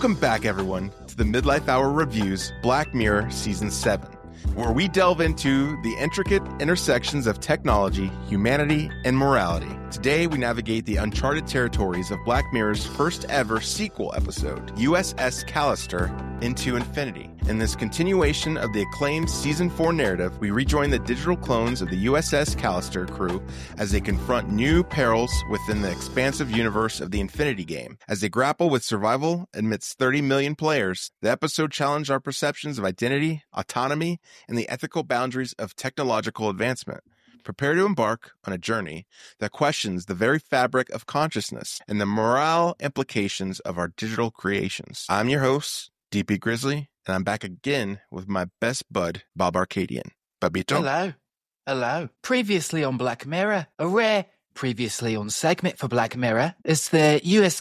Welcome back, everyone, to the Midlife Hour Reviews Black Mirror Season 7, where we delve into the intricate intersections of technology, humanity, and morality. Today, we navigate the uncharted territories of Black Mirror's first ever sequel episode, USS Callister Into Infinity. In this continuation of the acclaimed Season 4 narrative, we rejoin the digital clones of the USS Callister crew as they confront new perils within the expansive universe of the Infinity Game. As they grapple with survival amidst 30 million players, the episode challenged our perceptions of identity, autonomy, and the ethical boundaries of technological advancement. Prepare to embark on a journey that questions the very fabric of consciousness and the morale implications of our digital creations. I'm your host, DP Grizzly, and I'm back again with my best bud, Bob Arcadian. Babito. Hello. Previously on Black Mirror, a rare previously on segment for Black Mirror, is the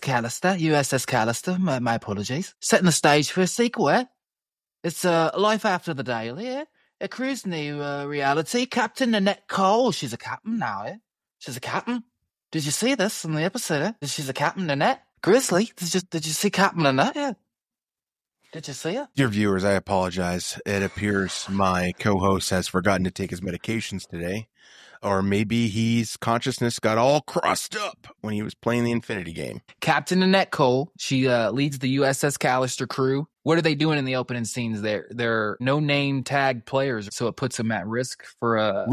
USS Callister, my apologies, setting the stage for a sequel, eh? It's Life After the Daily, eh? A crew's new reality. Captain Nanette Cole, she's a captain now, eh? She's a captain. Did you see this in the episode, eh? She's a captain, Nanette. Grizzly, did you see Captain Nanette, yeah? Did you see her? Dear viewers, I apologize. It appears my co-host has forgotten to take his medications today. Or maybe his consciousness got all crossed up when he was playing the Infinity Game. Captain Nanette Cole, she leads the USS Callister crew. What are they doing in the opening scenes there? They're no-name tag players, so it puts them at risk for a...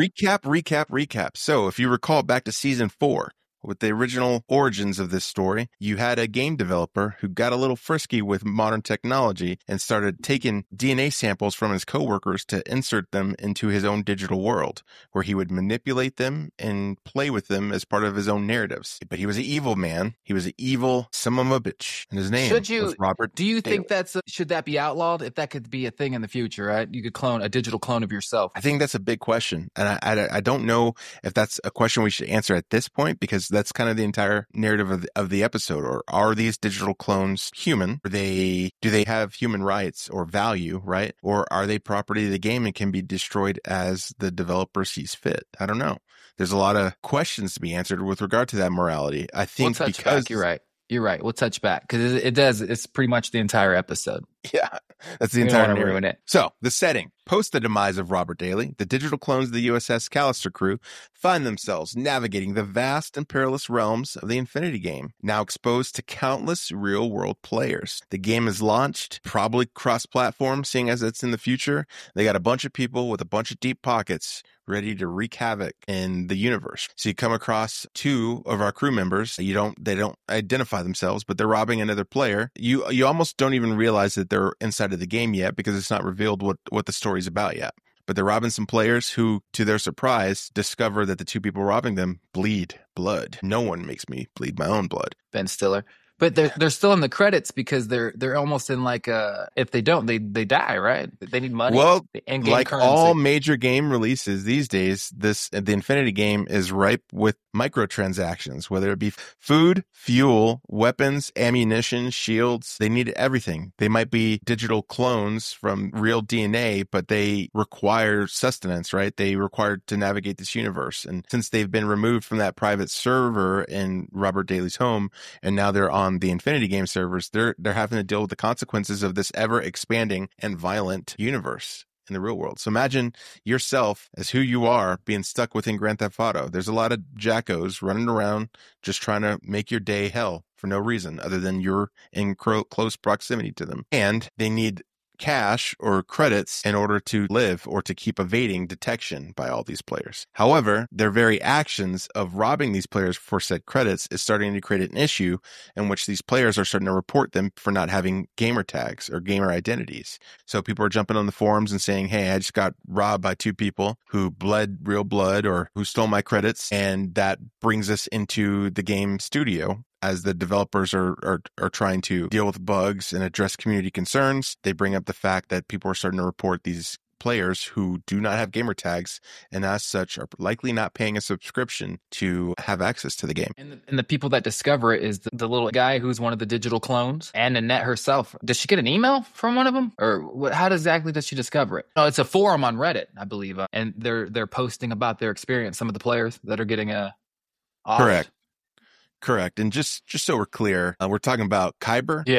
Recap. So, if you recall back to Season 4, with the original origins of this story, you had a game developer who got a little frisky with modern technology and started taking DNA samples from his coworkers to insert them into his own digital world, where he would manipulate them and play with them as part of his own narratives. But he was an evil man. He was an evil son of a bitch. And his name was Robert Do you think Daly. should that be outlawed? If that could be a thing in the future, right? You could clone a digital clone of yourself. I think that's a big question. And I don't know if that's a question we should answer at this point, because that's kind of the entire narrative of the episode. Or are these digital clones human? Do they have human rights or value, right? Or are they property of the game and can be destroyed as the developer sees fit? I don't know. There's a lot of questions to be answered with regard to that morality. I think we'll touch back. You're right. We'll touch back because it does. It's pretty much the entire episode. Yeah, that's the We don't entire wanna narrative. ruin it. So, the setting. Post the demise of Robert Daly, the digital clones of the USS Callister crew find themselves navigating the vast and perilous realms of the Infinity Game, now exposed to countless real-world players. The game is launched, probably cross-platform, seeing as it's in the future. They got a bunch of people with a bunch of deep pockets ready to wreak havoc in the universe. So you come across two of our crew members. They don't identify themselves, but they're robbing another player. You almost don't even realize that they're inside of the game yet, because it's not revealed what the story's about yet. But they're robbing some players who, to their surprise, discover that the two people robbing them bleed blood. No one makes me bleed my own blood. Ben Stiller. But they're still in the credits because they're almost in like if they don't, they die, right? They need money. Well, The in-game like currency. all major game releases these days, the Infinity Game is ripe with microtransactions, whether it be food, fuel, weapons, ammunition, shields. They need everything. They might be digital clones from real DNA, but they require sustenance, right? They require to navigate this universe. And since they've been removed from that private server in Robert Daly's home, and now they're on the Infinity Game servers, they're having to deal with the consequences of this ever expanding and violent universe in the real world. So imagine yourself as who you are being stuck within Grand Theft Auto. There's a lot of jackos running around just trying to make your day hell for no reason other than you're in close proximity to them. And they need cash or credits in order to live or to keep evading detection by all these players. However, their very actions of robbing these players for said credits is starting to create an issue in which these players are starting to report them for not having gamer tags or gamer identities. So people are jumping on the forums and saying, hey, I just got robbed by two people who bled real blood or who stole my credits. And that brings us into the game studio. As the developers are trying to deal with bugs and address community concerns, they bring up the fact that people are starting to report these players who do not have gamer tags and as such are likely not paying a subscription to have access to the game. And the people that discover it is the little guy who's one of the digital clones and Nanette herself. Does she get an email from one of them? Or how exactly does she discover it? No, it's a forum on Reddit, I believe. And they're posting about their experience, some of the players that are getting offed. Correct. And just so we're clear, we're talking about Kyber. Yes.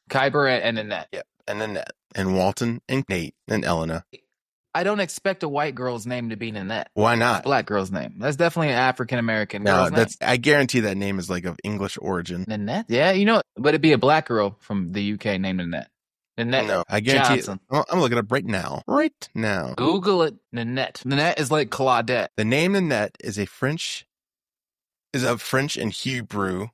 Kyber and Nanette. Yep. And Nanette. And Walton and Nate and Elena. I don't expect a white girl's name to be Nanette. Why not? Black girl's name. That's definitely an African-American girl's name. I guarantee that name is like of English origin. Nanette? Yeah, but it'd be a black girl from the UK named Nanette. Nanette. No, I guarantee Johnson. I'm looking it up right now. Right now. Google it. Nanette. Nanette is like Claudette. The name Nanette is a French and Hebrew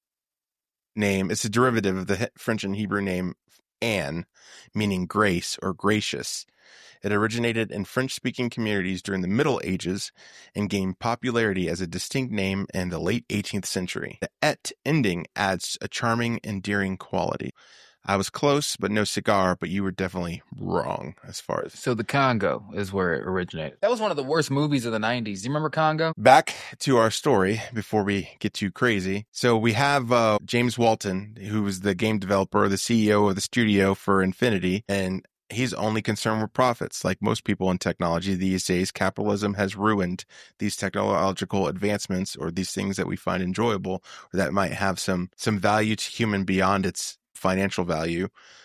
name. It's a derivative of the French and Hebrew name Anne, meaning grace or gracious. It originated in French-speaking communities during the Middle Ages and gained popularity as a distinct name in the late 18th century. The "et" ending adds a charming, endearing quality. I was close, but no cigar, but you were definitely wrong as far as... So the Congo is where it originated. That was one of the worst movies of the 90s. Do you remember Congo? Back to our story before we get too crazy. So we have James Walton, who was the game developer, the CEO of the studio for Infinity, and he's only concerned with profits. Like most people in technology these days, capitalism has ruined these technological advancements or these things that we find enjoyable or that might have some value to human beyond its financial value.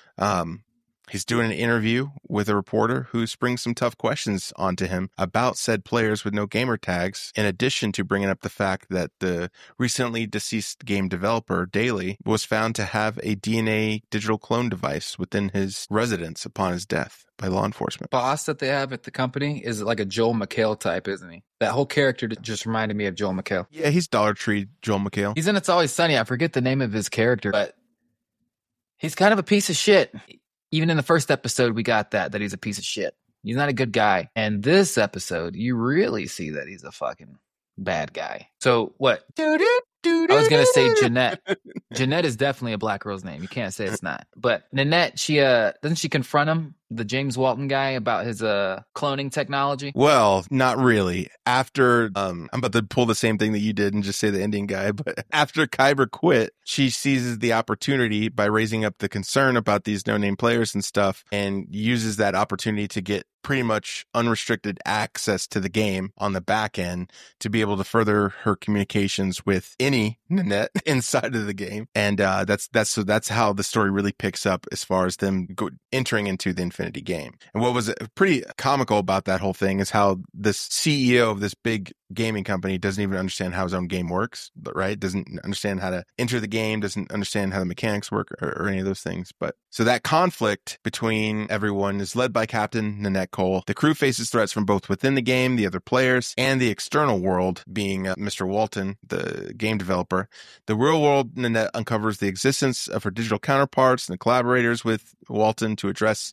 He's doing an interview with a reporter who springs some tough questions onto him about said players with no gamer tags, in addition to bringing up the fact that the recently deceased game developer, Daly, was found to have a DNA digital clone device within his residence upon his death by law enforcement. Boss that they have at the company is like a Joel McHale type, isn't he? That whole character just reminded me of Joel McHale. Yeah, he's Dollar Tree Joel McHale. He's in It's Always Sunny. I forget the name of his character, but he's kind of a piece of shit. Even in the first episode, we got that he's a piece of shit. He's not a good guy. And this episode, you really see that he's a fucking bad guy. So what? I was going to say Jeanette. Jeanette is definitely a black girl's name. You can't say it's not. But Nanette, doesn't she confront him, the James Walton guy, about his cloning technology? Well, not really. After, I'm about to pull the same thing that you did and just say the Indian guy, but after Kyber quit, she seizes the opportunity by raising up the concern about these no-name players and stuff and uses that opportunity to get pretty much unrestricted access to the game on the back end to be able to further her communications with any Nanette inside of the game. And that's how the story really picks up as far as them entering into the Infinity game. And what was pretty comical about that whole thing is how this CEO of this big gaming company doesn't even understand how his own game works, right? Doesn't understand how to enter the game, doesn't understand how the mechanics work or any of those things. But so that conflict between everyone is led by Captain Nanette Cole. The crew faces threats from both within the game, the other players, and the external world, being Mr. Walton, the game developer. The real world, Nanette uncovers the existence of her digital counterparts and collaborates with Walton to address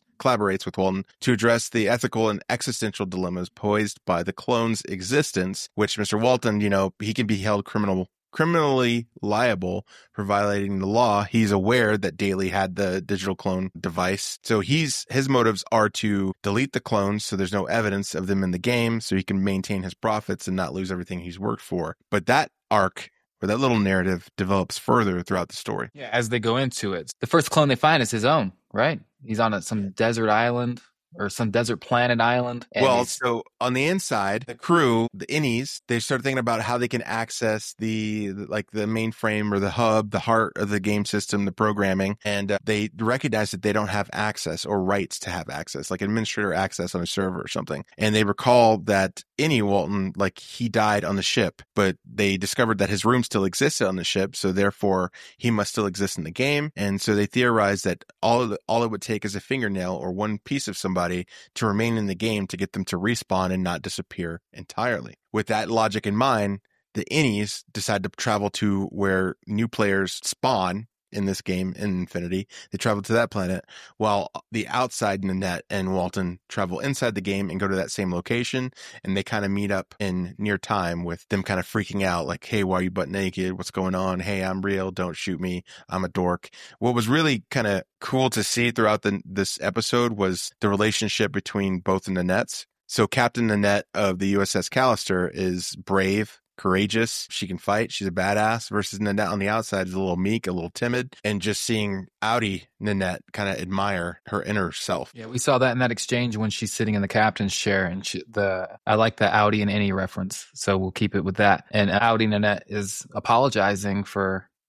the ethical and existential dilemmas posed by the clone's existence, which Mr. Walton, he can be held criminally liable for violating the law. He's aware that Daly had the digital clone device. So his motives are to delete the clones so there's no evidence of them in the game so he can maintain his profits and not lose everything he's worked for. But that arc, or that little narrative, develops further throughout the story. Yeah, as they go into it. The first clone they find is his own, right? He's on some desert island or some desert planet island. Well, so on the inside, the crew, the innies, they start thinking about how they can access the mainframe or the hub, the heart of the game system, the programming. And they recognize that they don't have access or rights to have access, like administrator access on a server or something. And they recall that Innie Walton, he died on the ship, but they discovered that his room still existed on the ship. So therefore he must still exist in the game. And so they theorize that all it would take is a fingernail or one piece of somebody to remain in the game to get them to respawn and not disappear entirely. With that logic in mind, the innies decide to travel to where new players spawn in this game in Infinity. They travel to that planet while the outside Nanette and Walton travel inside the game and go to that same location. And they kind of meet up in near time with them kind of freaking out like, hey, why are you butt naked? What's going on? Hey, I'm real. Don't shoot me. I'm a dork. What was really kind of cool to see throughout this episode was the relationship between both the Nanettes. So Captain Nanette of the USS Callister is brave, courageous. She can fight. She's a badass, versus Nanette on the outside is a little meek, a little timid, and just seeing Audi Nanette kind of admire her inner self. Yeah, we saw that in that exchange when she's sitting in the captain's chair, and I like the Audi and Innie reference, so we'll keep it with that. And Audi Nanette is apologizing for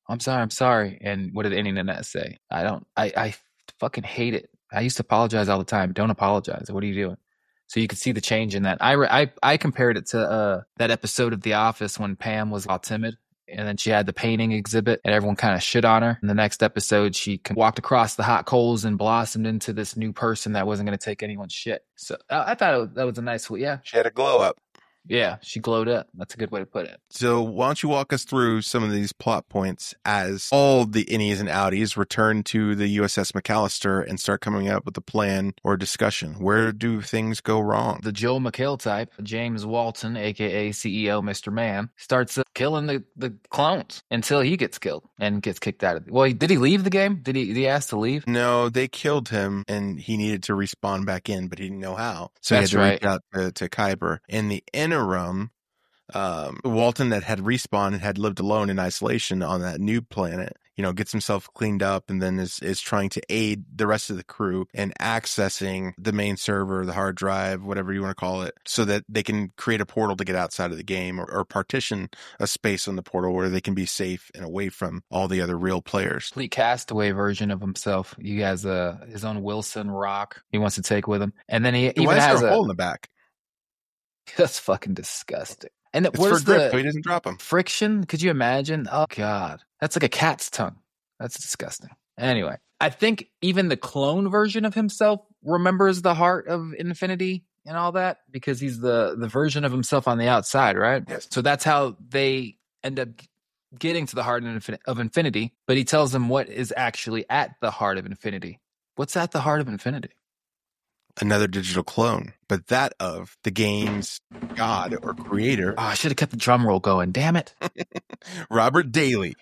I'm sorry. And what did any Nanette say? I fucking hate it. I used to apologize all the time. Don't apologize. What are you doing? So you could see the change in that. I compared it to that episode of The Office when Pam was all timid. And then she had the painting exhibit and everyone kind of shit on her. In the next episode, she walked across the hot coals and blossomed into this new person that wasn't going to take anyone's shit. So I thought that was a nice, yeah. She had a glow up. Yeah, she glowed up. That's a good way to put it. So why don't you walk us through some of these plot points as all the innies and outies return to the USS McAllister and start coming up with a plan or discussion? Where do things go wrong? The Joel McHale type, James Walton, a.k.a. CEO Mr. Man, starts killing the clones until he gets killed and gets kicked out of it. Well, did he leave the game? Did he ask to leave? No, they killed him and he needed to respawn back in, but he didn't know how. So That's he had to right. reach out to Kyber. In the interim, Walton that had respawned and had lived alone in isolation on that new planet, gets himself cleaned up and then is trying to aid the rest of the crew in accessing the main server, the hard drive, whatever you want to call it, so that they can create a portal to get outside of the game or partition a space on the portal where they can be safe and away from all the other real players. Complete castaway version of himself. He has his own Wilson rock he wants to take with him. And then he even has a hole in the back. That's fucking disgusting. And it's for grip, so he doesn't drop them. Friction? Could you imagine? Oh, God. That's like a cat's tongue. That's disgusting. Anyway, I think even the clone version of himself remembers the heart of Infinity and all that because he's the version of himself on the outside, right? Yes. So that's how they end up getting to the heart of Infinity. But he tells them what is actually at the heart of Infinity. What's at the heart of Infinity? Another digital clone, but that of the game's god or creator. Oh, I should have kept the drum roll going. Damn it. Robert Daly.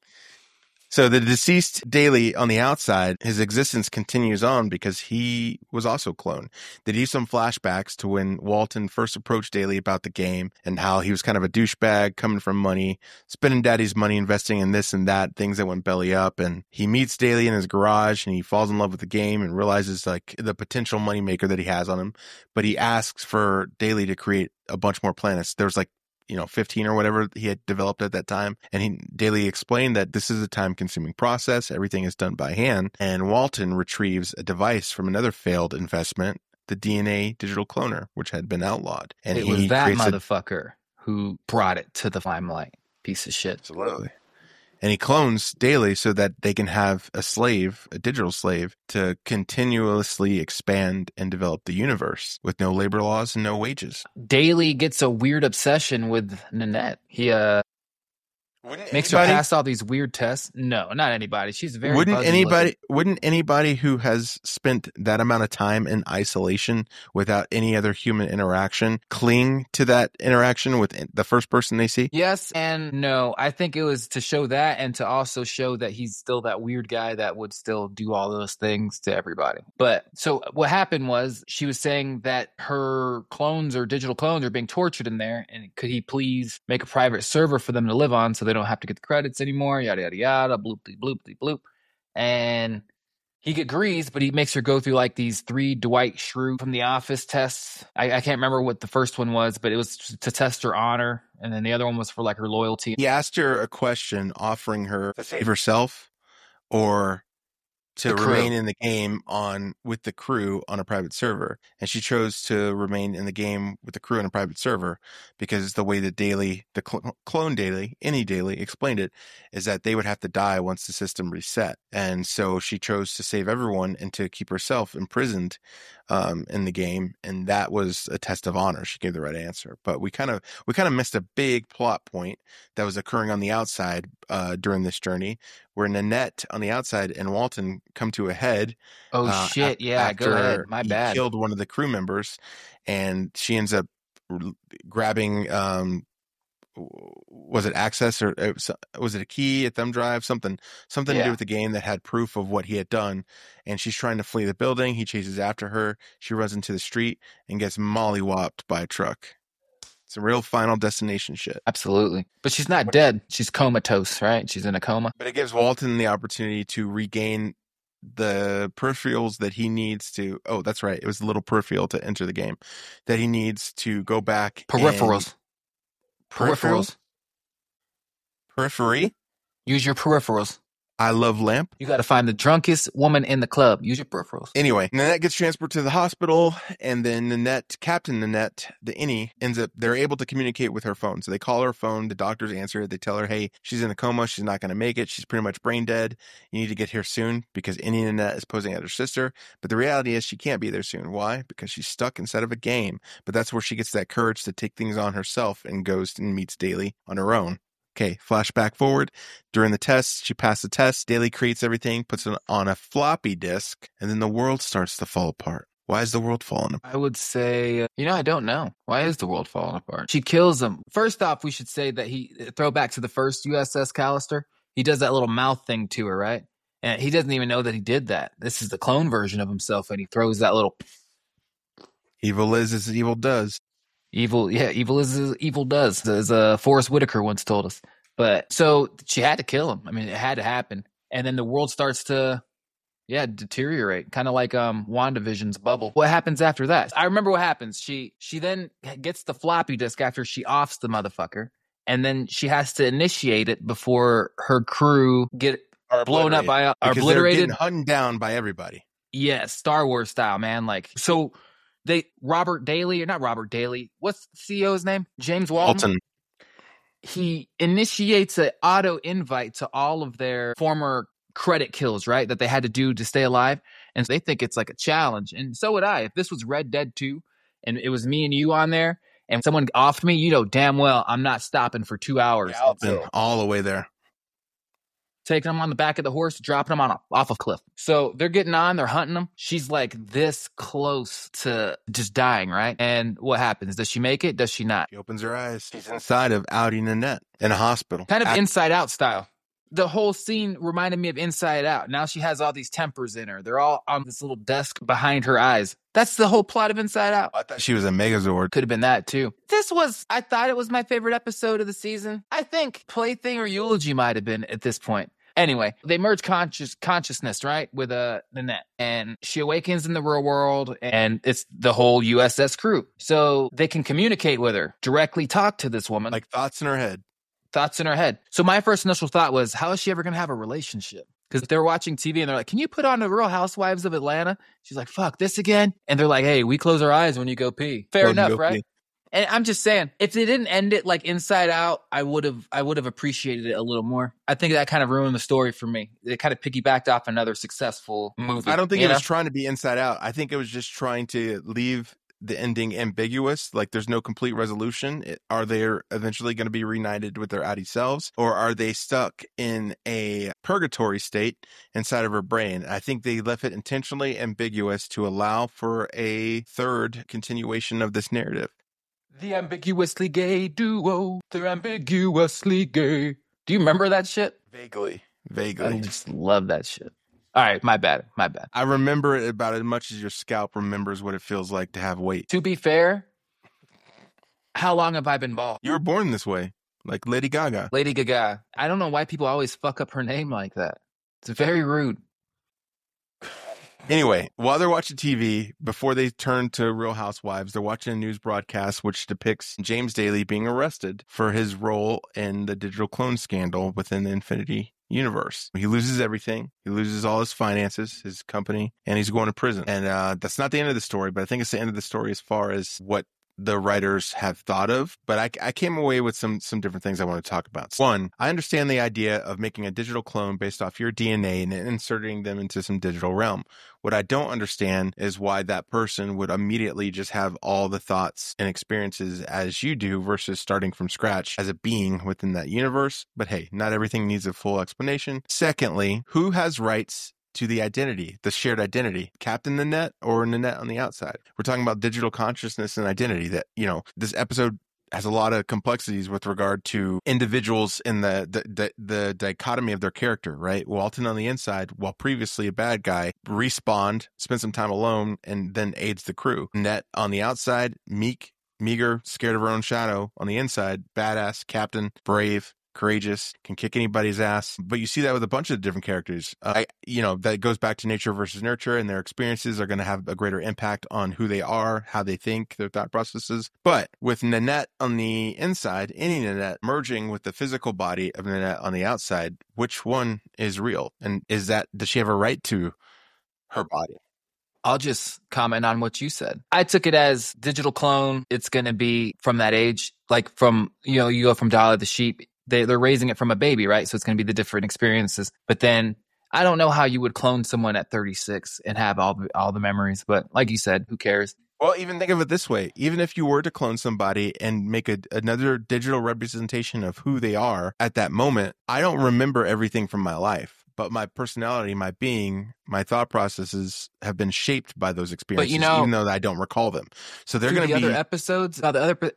So the deceased Daly on the outside, his existence continues on because he was also cloned. They do some flashbacks to when Walton first approached Daly about the game and how he was kind of a douchebag coming from money, spending daddy's money, investing in this and that, things that went belly up. And he meets Daly in his garage and he falls in love with the game and realizes like the potential moneymaker that he has on him. But he asks for Daly to create a bunch more planets. There's like 15 or whatever he had developed at that time. And Daly explained that this is a time-consuming process. Everything is done by hand. And Walton retrieves a device from another failed investment, the DNA digital cloner, which had been outlawed. And it was that motherfucker who brought it to the limelight. Piece of shit. Absolutely. And he clones Daly so that they can have a slave, a digital slave, to continuously expand and develop the universe with no labor laws and no wages. Daly gets a weird obsession with Nanette. He makes her pass all these weird tests. No, not anybody. She's very Wouldn't anybody who has spent that amount of time in isolation without any other human interaction cling to that interaction with the first person they see? Yes and no. I think it was to show that and to also show that he's still that weird guy that would still do all those things to everybody. But so what happened was she was saying that her clones or digital clones are being tortured in there, and could he please make a private server for them to live on so they don't have to get the credits anymore, yada yada yada, bloop bloop bloop. And he agrees, but he makes her go through like these 3 Dwight Schrute from The Office tests. I can't remember what the first one was, but it was to test her honor, and then the other one was for like her loyalty. He asked her a question offering her to save herself or to remain in the game with the crew on a private server. And she chose to remain in the game with the crew on a private server because the way that Daly, the clone Daly, any Daly explained it, is that they would have to die once the system reset. And so she chose to save everyone and to keep herself imprisoned in the game. And that was a test of honor. She gave the right answer. But we kind of missed a big plot point that was occurring on the outside during this journey, where Nanette on the outside and Walton come to a head. Oh shit! Yeah, go ahead. My bad. He killed one of the crew members, and she ends up grabbing. Was it access or was it a key, a thumb drive, something to do with the game that had proof of what he had done? And she's trying to flee the building. He chases after her. She runs into the street and gets mollywopped by a truck. It's a real Final Destination shit. Absolutely. But she's not dead. She's comatose, right? She's in a coma. But it gives Walton the opportunity to regain the peripherals that he needs to... Oh, that's right. It was the little peripheral to enter the game that he needs to go back. Peripherals. Periphery? Use your peripherals. I love Lamp. You got to find the drunkest woman in the club. Use your peripherals. Anyway, Nanette gets transported to the hospital, and then Captain Nanette, the innie, they're able to communicate with her phone. So they call her phone, the doctors answer it, they tell her, hey, she's in a coma, she's not going to make it, she's pretty much brain dead, you need to get here soon, because innie Nanette is posing as her sister. But the reality is she can't be there soon. Why? Because she's stuck inside of a game. But that's where she gets that courage to take things on herself and goes and meets Daily on her own. Okay, flashback forward. During the test, she passed the test. Daily creates everything, puts it on a floppy disk, and then the world starts to fall apart. Why is the world falling apart? I would say, I don't know. Why is the world falling apart? She kills him. First off, we should say that throw back to the first USS Callister. He does that little mouth thing to her, right? And he doesn't even know that he did that. This is the clone version of himself, and he throws that little... Evil is as evil does. Evil is as evil does, as Forrest Whitaker once told us. But so she had to kill him. I mean, it had to happen. And then the world starts to, deteriorate, kind of like WandaVision's bubble. What happens after that? I remember what happens. She then gets the floppy disk after she offs the motherfucker, and then she has to initiate it before her crew get blown up by obliterated, they're getting hunted down by everybody. Yes, Star Wars style, man. Like so. Robert Daly, or not Robert Daly, what's the CEO's name? James Walton. He initiates an auto invite to all of their former credit kills, right? That they had to do to stay alive. And so they think it's like a challenge. And so would I. If this was Red Dead 2 and it was me and you on there and someone offed me, damn well I'm not stopping for 2 hours. All the way there. Taking them on the back of the horse, dropping them off a cliff. So they're getting on, they're hunting them. She's like this close to just dying, right? And what happens? Does she make it? Does she not? She opens her eyes. She's inside of Audi Nanette in a hospital. Kind of Inside Out style. The whole scene reminded me of Inside Out. Now she has all these tempers in her. They're all on this little desk behind her eyes. That's the whole plot of Inside Out. I thought she was a Megazord. Could have been that too. I thought it was my favorite episode of the season. I think Plaything or Eulogy might have been at this point. Anyway, they merge consciousness, right, with Nanette. And she awakens in the real world, and it's the whole USS crew. So they can communicate with her, directly talk to this woman. Like thoughts in her head. So my first initial thought was, how is she ever going to have a relationship? Because they're watching TV, and they're like, can you put on the Real Housewives of Atlanta? She's like, fuck, this again? And they're like, hey, we close our eyes when you go pee. Fair enough, right? Pee. And I'm just saying, if they didn't end it like Inside Out, I would have appreciated it a little more. I think that kind of ruined the story for me. It kind of piggybacked off another successful movie. I don't think it was trying to be Inside Out. I think it was just trying to leave the ending ambiguous. Like there's no complete resolution. Are they eventually going to be reunited with their Audi selves, or are they stuck in a purgatory state inside of her brain? I think they left it intentionally ambiguous to allow for a third continuation of this narrative. The ambiguously gay duo. They're ambiguously gay. Do you remember that shit? Vaguely. I just love that shit. All right, my bad. I remember it about as much as your scalp remembers what it feels like to have weight. To be fair, how long have I been bald? You were born this way, like Lady Gaga. I don't know why people always fuck up her name like that. It's very rude. Anyway, while they're watching TV, before they turn to Real Housewives, they're watching a news broadcast which depicts James Daly being arrested for his role in the digital clone scandal within the Infinity universe. He loses everything. He loses all his finances, his company, and he's going to prison. And that's not the end of the story, but I think it's the end of the story as far as what the writers have thought of. But I came away with some different things I want to talk about. One, I understand the idea of making a digital clone based off your DNA and inserting them into some digital realm. What I don't understand is why that person would immediately just have all the thoughts and experiences as you do versus starting from scratch as a being within that universe. But hey, not everything needs a full explanation. Secondly, who has rights to the identity, the shared identity, Captain Nanette or Nanette on the outside? We're talking about digital consciousness and identity that, this episode has a lot of complexities with regard to individuals in the dichotomy of their character, right? Walton on the inside, while previously a bad guy, respawned, spent some time alone, and then aids the crew. Nanette on the outside, meek, meager, scared of her own shadow. On the inside, badass, captain, brave, courageous, can kick anybody's ass. But you see that with a bunch of different characters. That goes back to nature versus nurture, and their experiences are going to have a greater impact on who they are, how they think, their thought processes. But with Nanette on the inside, any Nanette merging with the physical body of Nanette on the outside, which one is real? And does she have a right to her body? I'll just comment on what you said. I took it as digital clone. It's going to be from that age, like from, you go from Dolly the sheep. They're raising it from a baby, right? So it's going to be the different experiences. But then I don't know how you would clone someone at 36 and have all the memories. But like you said, who cares? Well, even think of it this way. Even if you were to clone somebody and make another digital representation of who they are at that moment, I don't remember everything from my life. But my personality, my being, my thought processes have been shaped by those experiences, even though I don't recall them. So they're going to be other episodes. Throughout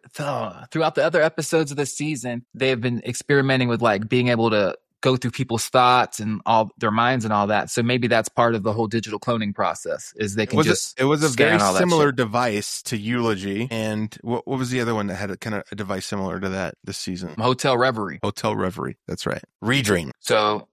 the other episodes of the season, they have been experimenting with like being able to go through people's thoughts and all their minds and all that. So maybe that's part of the whole digital cloning process. Is they can it was a very similar device to Eulogy, and what was the other one that had a device similar to that this season? Hotel Reverie. That's right. Redream. So.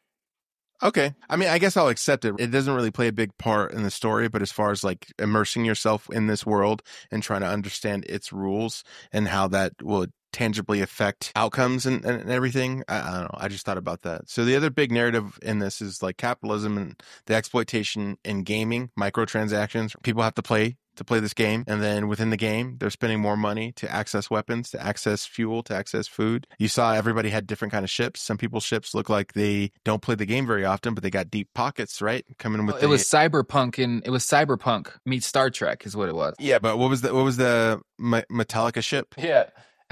Okay. I mean, I guess I'll accept it. It doesn't really play a big part in the story, but as far as like immersing yourself in this world and trying to understand its rules and how that will tangibly affect outcomes and everything, I don't know. I just thought about that. So the other big narrative in this is like capitalism and the exploitation in gaming, microtransactions. People have to play this game, and then within the game they're spending more money to access weapons, to access fuel, to access food. You saw everybody had different kind of ships. Some people's ships look like they don't play the game very often, but they got deep pockets, right? Coming with it was cyberpunk meets Star Trek is what it was. Yeah, but what was the Metallica ship? Yeah.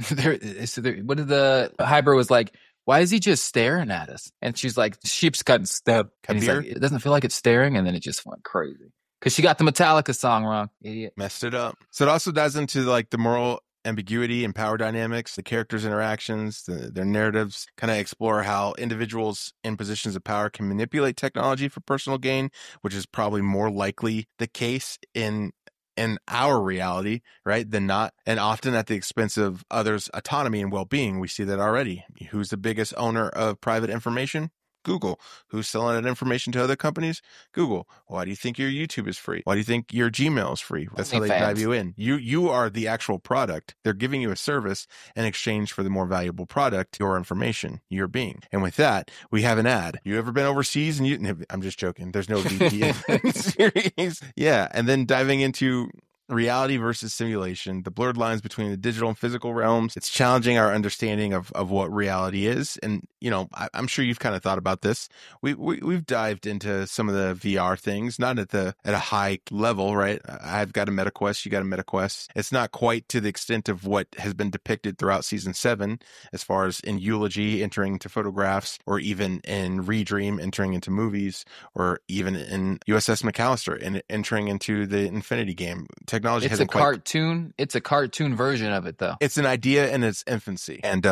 What did the Hybrid was like, why is he just staring at us? And she's like, sheep's cutting step. And he's like, it doesn't feel like it's staring. And then it just went crazy. Because she got the Metallica song wrong. Idiot. Messed it up. So it also dives into like the moral ambiguity and power dynamics, the characters' interactions, their narratives, kind of explore how individuals in positions of power can manipulate technology for personal gain, which is probably more likely the case in our reality, right, than not, and often at the expense of others' autonomy and well-being. We see that already. Who's the biggest owner of private information? Google. Who's selling that information to other companies? Google. Why do you think your YouTube is free? Why do you think your Gmail is free? That's how they dive you in. You are the actual product. They're giving you a service in exchange for the more valuable product, your information, your being. And with that, we have an ad. You ever been overseas? And I'm just joking. There's no VPN series. Yeah. And then diving into reality versus simulation, the blurred lines between the digital and physical realms. It's challenging our understanding of what reality is. And, I'm sure you've kind of thought about this. We've dived into some of the VR things, not at a high level, right? I've got a MetaQuest. You got a MetaQuest. It's not quite to the extent of what has been depicted throughout season 7, as far as in Eulogy entering into photographs, or even in Redream entering into movies, or even in USS McAllister and entering into the Infinity game. Technology hasn't quite... cartoon. It's a cartoon version of it, though. It's an idea in its infancy, and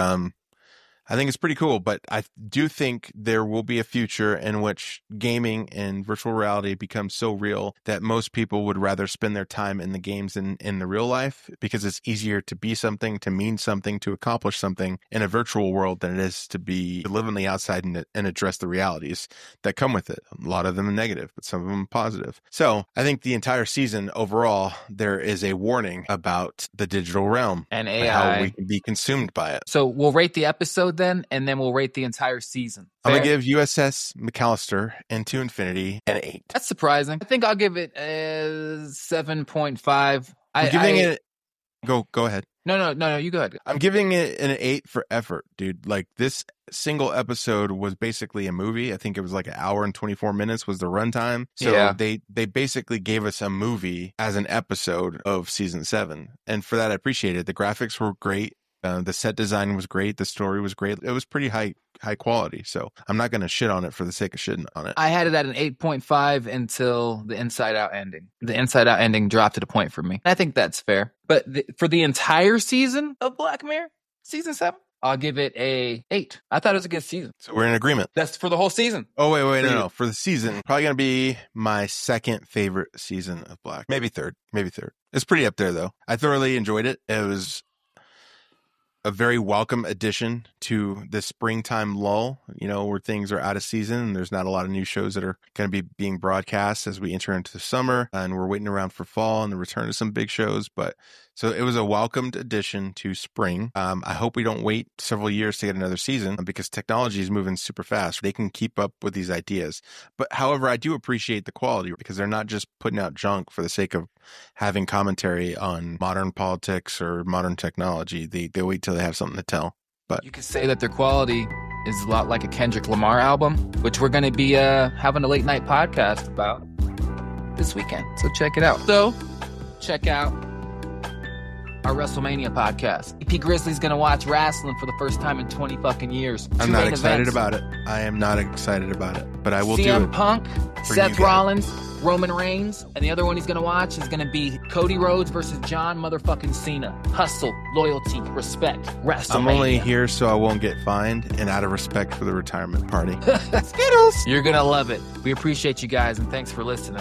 I think it's pretty cool. But I do think there will be a future in which gaming and virtual reality becomes so real that most people would rather spend their time in the games than in the real life, because it's easier to be something, to mean something, to accomplish something in a virtual world than it is to live on the outside and address the realities that come with it. A lot of them are negative, but some of them positive. So I think the entire season overall, there is a warning about the digital realm and AI, and how we can be consumed by it. So we'll rate the episode then, and then we'll rate the entire season. Fair? I'm going to give USS McAllister Into Infinity an 8. That's surprising. I think I'll give it a 7.5. I'm giving it... Go ahead. No, you go ahead. I'm giving it an 8 for effort, dude. Like, this single episode was basically a movie. I think it was like an hour and 24 minutes was the runtime. So yeah. They basically gave us a movie as an episode of season 7. And for that, I appreciate it. The graphics were great. The set design was great. The story was great. It was pretty high quality. So I'm not going to shit on it for the sake of shitting on it. I had it at an 8.5 until the Inside Out ending. The Inside Out ending dropped it a point for me. I think that's fair. But for the entire season of Black Mirror, season 7, I'll give it a 8. I thought it was a good season. So we're in agreement. That's for the whole season. Oh, wait, no. For the season, probably going to be my second favorite season of Black. Maybe third. It's pretty up there, though. I thoroughly enjoyed it. It was... a very welcome addition to the springtime lull, where things are out of season and there's not a lot of new shows that are going to be being broadcast as we enter into the summer, and we're waiting around for fall and the return of some big shows. But so it was a welcomed addition to spring. I hope we don't wait several years to get another season because technology is moving super fast. They can keep up with these ideas. But however, I do appreciate the quality because they're not just putting out junk for the sake of having commentary on modern politics or modern technology. They wait till they have something to tell. But you could say that their quality is a lot like a Kendrick Lamar album, which we're going to be having a late night podcast about this weekend. So check it out. So check out our WrestleMania podcast. EP Grizzly's going to watch wrestling for the first time in 20 fucking years. I'm not excited about it. I am not excited about it, but I will do it. CM Punk, Seth Rollins, Roman Reigns, and the other one he's going to watch is going to be Cody Rhodes versus John motherfucking Cena. Hustle, loyalty, respect, WrestleMania. I'm only here so I won't get fined and out of respect for the retirement party. Skittles! You're going to love it. We appreciate you guys, and thanks for listening.